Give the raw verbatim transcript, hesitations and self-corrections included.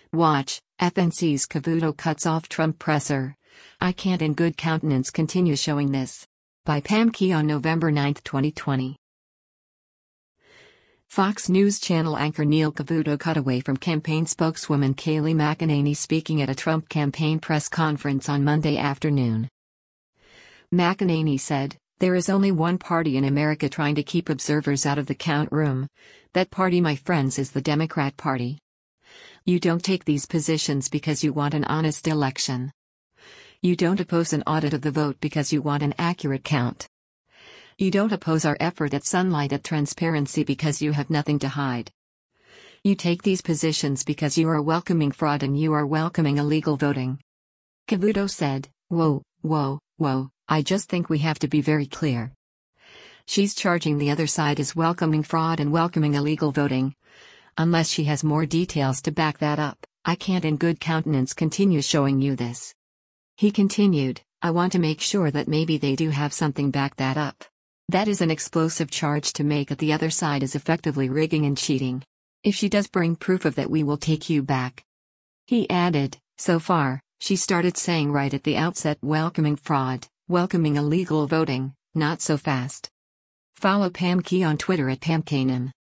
Watch, F N C's Cavuto cuts off Trump presser. I can't in good countenance continue showing this. By Pam Key on November ninth twenty twenty. Fox News Channel anchor Neil Cavuto cut away from campaign spokeswoman Kayleigh McEnany speaking at a Trump campaign press conference on Monday afternoon. McEnany said, "There is only one party in America trying to keep observers out of the count room. That party, my friends, is the Democrat Party. You don't take these positions because you want an honest election. You don't oppose an audit of the vote because you want an accurate count. You don't oppose our effort at sunlight at transparency because you have nothing to hide. You take these positions because you are welcoming fraud and you are welcoming illegal voting." Cavuto said, "Whoa, whoa, whoa, I just think we have to be very clear. She's charging the other side as welcoming fraud and welcoming illegal voting. Unless she has more details to back that up, I can't in good countenance continue showing you this." He continued, "I want to make sure that maybe they do have something back that up. That is an explosive charge to make that the other side is effectively rigging and cheating. If she does bring proof of that, we will take you back." He added, "So far, she started saying right at the outset welcoming fraud, welcoming illegal voting, not so fast." Follow Pam Key on Twitter at Pam Kaynim.